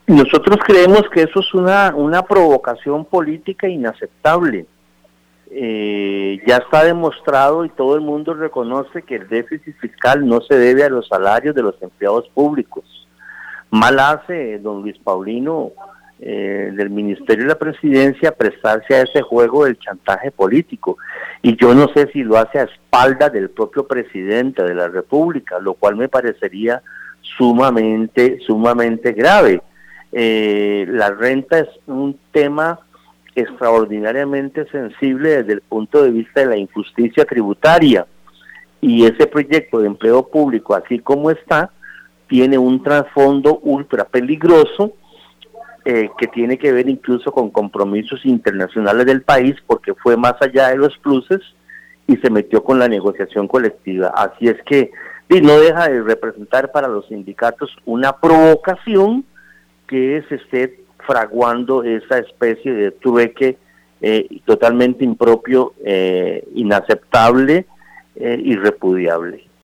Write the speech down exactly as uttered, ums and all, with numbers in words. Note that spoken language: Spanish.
Nosotros creemos que eso es una, una provocación política inaceptable. Eh, ya está demostrado y todo el mundo reconoce que el déficit fiscal no se debe a los salarios de los empleados públicos. Mal hace don Luis Paulino eh, del Ministerio de la Presidencia prestarse a ese juego del chantaje político, y yo no sé si lo hace a espaldas del propio presidente de la República, lo cual me parecería sumamente, sumamente grave. Eh, la renta es un tema extraordinariamente sensible desde el punto de vista de la injusticia tributaria, y ese proyecto de empleo público, así como está, tiene un trasfondo ultra peligroso eh, que tiene que ver incluso con compromisos internacionales del país, porque fue más allá de los pluses y se metió con la negociación colectiva. Así es que y no deja de representar para los sindicatos una provocación que se esté fraguando esa especie de trueque eh, totalmente impropio, eh, inaceptable, eh, y repudiable.